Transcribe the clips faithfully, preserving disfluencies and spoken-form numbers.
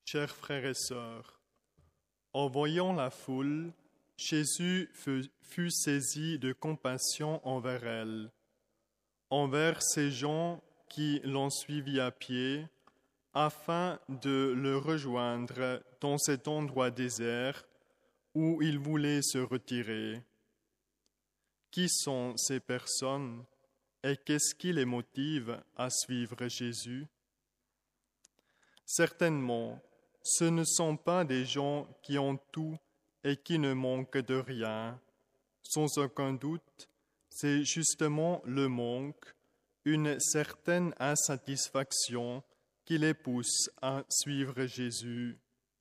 Chers frères et sœurs, en voyant la foule, Jésus fut, fut saisi de compassion envers elle, envers ces gens qui l'ont suivi à pied, afin de le rejoindre dans cet endroit désert où il voulait se retirer. Qui sont ces personnes et qu'est-ce qui les motive à suivre Jésus? Certainement, ce ne sont pas des gens qui ont tout et qui ne manquent de rien. Sans aucun doute, c'est justement le manque, une certaine insatisfaction qui les pousse à suivre Jésus.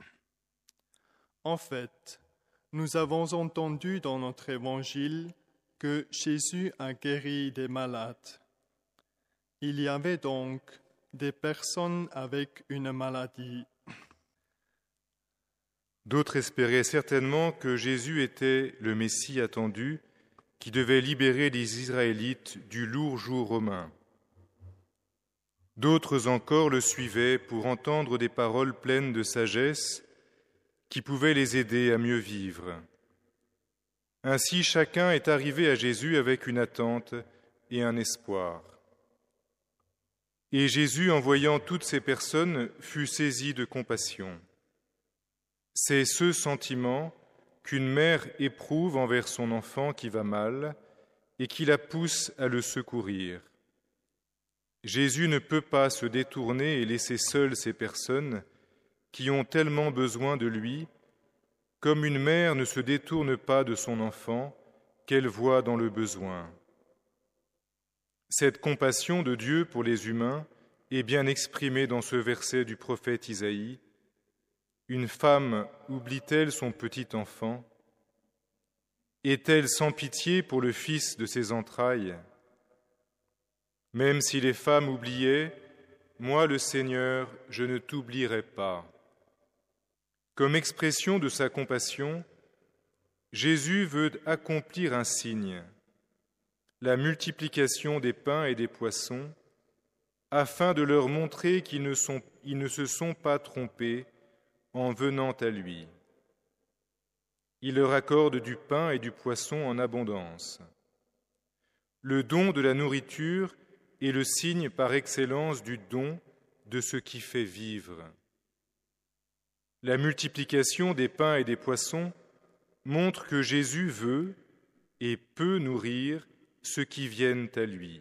En fait, nous avons entendu dans notre évangile que Jésus a guéri des malades. Il y avait donc des personnes avec une maladie. D'autres espéraient certainement que Jésus était le Messie attendu qui devait libérer les Israélites du lourd joug romain. D'autres encore le suivaient pour entendre des paroles pleines de sagesse qui pouvaient les aider à mieux vivre. Ainsi, chacun est arrivé à Jésus avec une attente et un espoir. Et Jésus, en voyant toutes ces personnes, fut saisi de compassion. C'est ce sentiment qu'une mère éprouve envers son enfant qui va mal et qui la pousse à le secourir. Jésus ne peut pas se détourner et laisser seules ces personnes qui ont tellement besoin de lui, comme une mère ne se détourne pas de son enfant qu'elle voit dans le besoin. Cette compassion de Dieu pour les humains est bien exprimée dans ce verset du prophète Isaïe. Une femme oublie-t-elle son petit enfant? Est-elle sans pitié pour le fils de ses entrailles? Même si les femmes oubliaient, moi, le Seigneur, je ne t'oublierai pas. Comme expression de sa compassion, Jésus veut accomplir un signe, la multiplication des pains et des poissons, afin de leur montrer qu'ils ne sont, ils ne se sont pas trompés en venant à lui. Il leur accorde du pain et du poisson en abondance. Le don de la nourriture est le signe par excellence du don de ce qui fait vivre. La multiplication des pains et des poissons montre que Jésus veut et peut nourrir ceux qui viennent à lui.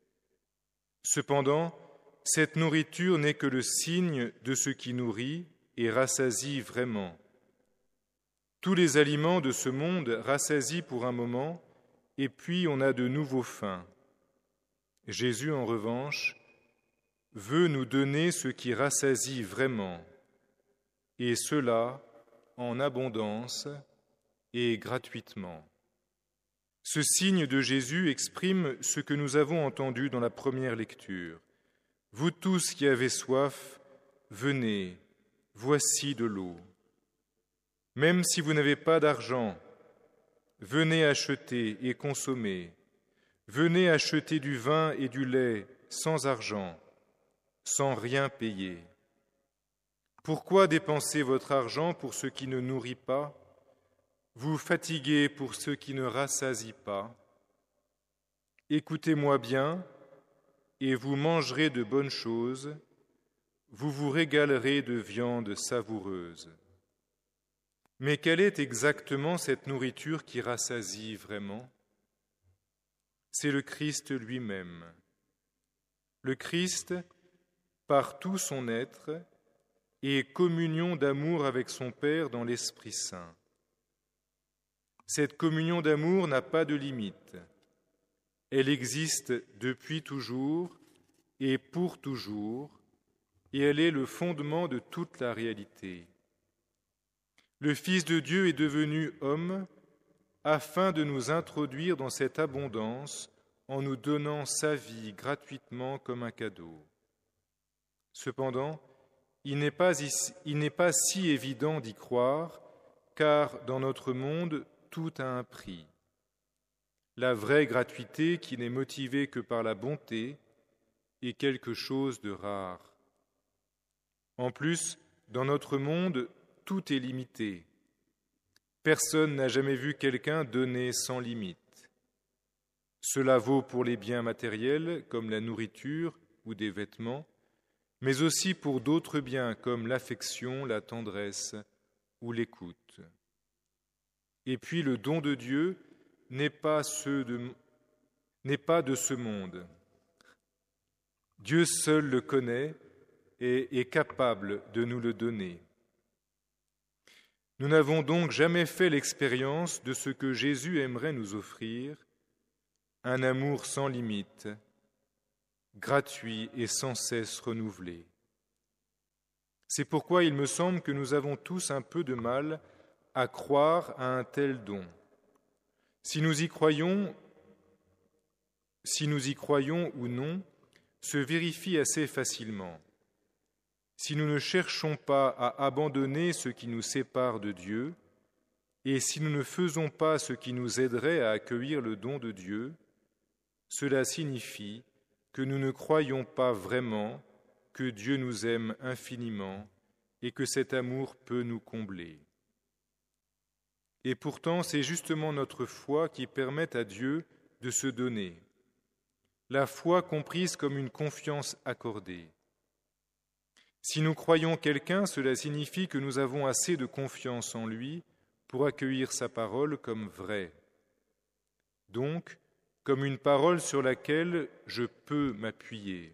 Cependant, cette nourriture n'est que le signe de ce qui nourrit et rassasie vraiment. Tous les aliments de ce monde rassasient pour un moment, et puis on a de nouveau faim. Jésus, en revanche, veut nous donner ce qui rassasie vraiment, et cela en abondance et gratuitement. Ce signe de Jésus exprime ce que nous avons entendu dans la première lecture. Vous tous qui avez soif, venez, voici de l'eau. Même si vous n'avez pas d'argent, venez acheter et consommer. Venez acheter du vin et du lait sans argent, sans rien payer. Pourquoi dépenser votre argent pour ce qui ne nourrit pas, vous fatiguez pour ce qui ne rassasie pas? Écoutez-moi bien, et vous mangerez de bonnes choses, vous vous régalerez de viande savoureuse. Mais quelle est exactement cette nourriture qui rassasie vraiment? C'est le Christ lui-même. Le Christ, par tout son être, est communion d'amour avec son Père dans l'Esprit Saint. Cette communion d'amour n'a pas de limite. Elle existe depuis toujours et pour toujours, et elle est le fondement de toute la réalité. Le Fils de Dieu est devenu homme afin de nous introduire dans cette abondance en nous donnant sa vie gratuitement comme un cadeau. Cependant, il n'est pas, il n'est pas si évident d'y croire, car dans notre monde, tout a un prix. La vraie gratuité, qui n'est motivée que par la bonté, est quelque chose de rare. En plus, dans notre monde, tout est limité. Personne n'a jamais vu quelqu'un donner sans limite. Cela vaut pour les biens matériels, comme la nourriture ou des vêtements, mais aussi pour d'autres biens, comme l'affection, la tendresse ou l'écoute. Et puis le don de Dieu n'est pas, ceux de, n'est pas de ce monde. Dieu seul le connaît et est capable de nous le donner. Nous n'avons donc jamais fait l'expérience de ce que Jésus aimerait nous offrir, un amour sans limite, gratuit et sans cesse renouvelé. C'est pourquoi il me semble que nous avons tous un peu de mal à croire à un tel don. Si nous y croyons, si nous y croyons ou non, se vérifie assez facilement. Si nous ne cherchons pas à abandonner ce qui nous sépare de Dieu, et si nous ne faisons pas ce qui nous aiderait à accueillir le don de Dieu, cela signifie que nous ne croyons pas vraiment que Dieu nous aime infiniment et que cet amour peut nous combler. Et pourtant, c'est justement notre foi qui permet à Dieu de se donner. La foi comprise comme une confiance accordée. Si nous croyons quelqu'un, cela signifie que nous avons assez de confiance en lui pour accueillir sa parole comme vraie. Donc, comme une parole sur laquelle je peux m'appuyer.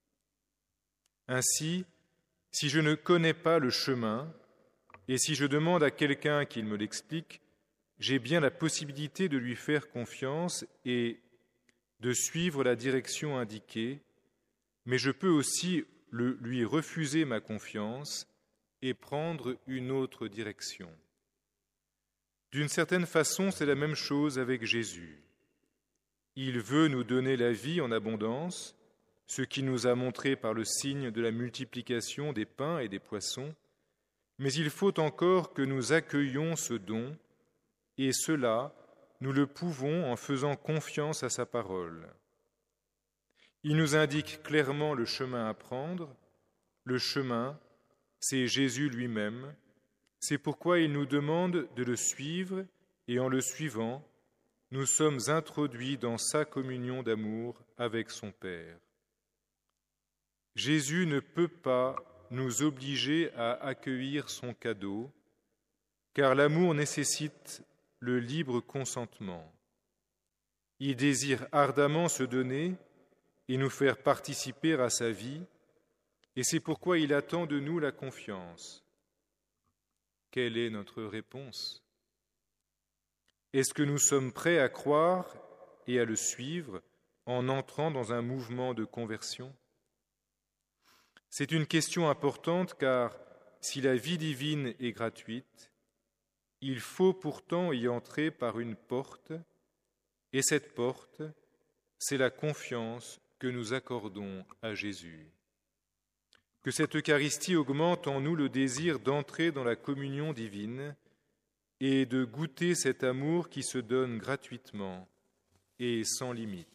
Ainsi, si je ne connais pas le chemin, et si je demande à quelqu'un qu'il me l'explique, j'ai bien la possibilité de lui faire confiance et de suivre la direction indiquée, mais je peux aussi le, lui refuser ma confiance et prendre une autre direction. D'une certaine façon, c'est la même chose avec Jésus. Il veut nous donner la vie en abondance, ce qu'il nous a montré par le signe de la multiplication des pains et des poissons, mais il faut encore que nous accueillions ce don, et cela, nous le pouvons en faisant confiance à sa parole. Il nous indique clairement le chemin à prendre. Le chemin, c'est Jésus lui-même. C'est pourquoi il nous demande de le suivre, et en le suivant, nous sommes introduits dans sa communion d'amour avec son Père. Jésus ne peut pas nous obliger à accueillir son cadeau, car l'amour nécessite le libre consentement. Il désire ardemment se donner et nous faire participer à sa vie, et c'est pourquoi il attend de nous la confiance. Quelle est notre réponse ? Est-ce que nous sommes prêts à croire et à le suivre en entrant dans un mouvement de conversion ? C'est une question importante car si la vie divine est gratuite, il faut pourtant y entrer par une porte, et cette porte, c'est la confiance que nous accordons à Jésus. Que cette Eucharistie augmente en nous le désir d'entrer dans la communion divine et de goûter cet amour qui se donne gratuitement et sans limite.